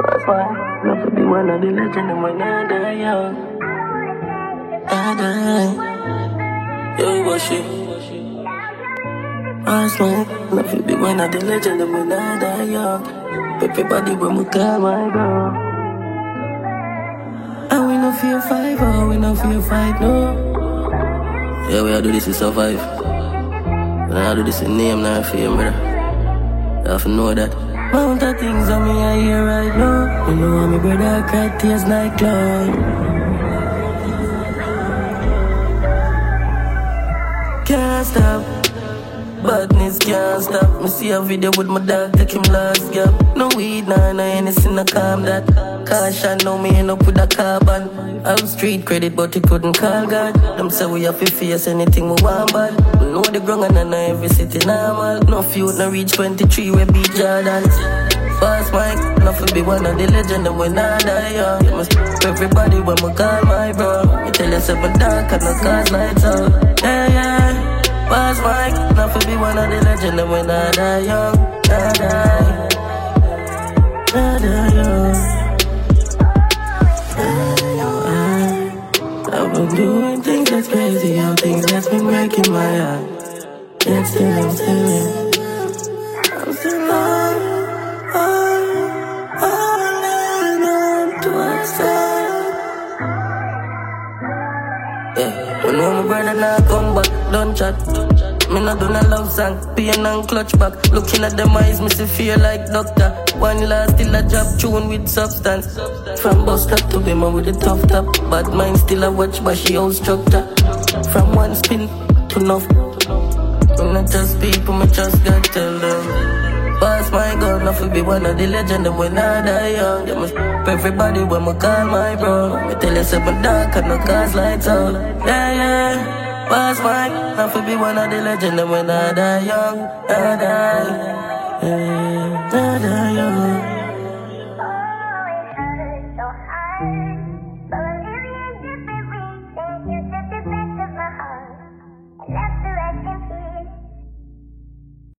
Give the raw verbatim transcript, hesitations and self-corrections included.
That's why love to be one of the legend and when I die young. I die. Yo, what's it? That's why love to be one of the legend and when I die young. Everybody when we call my girl. And we no fear fight, oh, we no fear fight, no. Yeah, we all do this to survive. When I do this in name, not fear, brother. You have to know that. Mount of things on me, I hear right now. You know how my brother cry tears like cloud. Can't stop, badness can't stop. Me see a video with my dog, take him last gap. No weed, nah, no anything to calm that. Caution, now me end up with a carbon. I have street credit, but he couldn't call God. Them say we have to face anything we want bad. We know the ground and I know every city normal. No feud, no reach twenty-three, we beat Jordan. Fast mic, enough to be one of the legend and when I die young. You must everybody when we call my bro. You tell yourself a dark and no cause lights out. Yeah, yeah. Fast mic, enough to be one of the legend and when I die young. I die. I die young. I've been doing things that's crazy, all things that's been breaking my heart. Yet still I'm still in. I'm still on, on, on, on to outside. Yeah, when my brother now come back, don't chat. Me not do no love song, pain and clutch back. Looking at them eyes, me see fear like doctor. One last still a job tune with substance. From bus stop to Bema with a tough top. Bad mind still a watch, but she out structure. From one spin to enough. Me not just people, me just got tell them. Pass my gun, enough to be one of the legend. And when I die young, you must everybody when me call my bro. Me tell you something dark and no cause lights out. Yeah, yeah. Pass my enough to be one of the legend. And when I die young, I die.